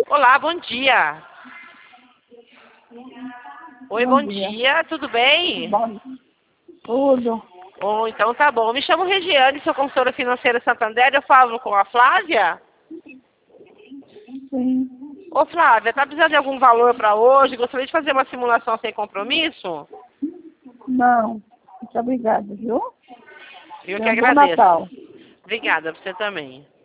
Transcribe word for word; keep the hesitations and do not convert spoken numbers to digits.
Olá, bom dia. Oi, bom, Bom dia. dia. Tudo bem? Bom, tudo. Oh, então tá bom. Me chamo Regiane, sou consultora financeira Santander. Eu falo com a Flávia. Sim. Ô, Flávia, tá precisando de algum valor para hoje? Gostaria de fazer uma simulação sem compromisso? Não. Muito obrigada, viu? Eu que Tenha um bom agradeço. Natal. Obrigada, pra você também.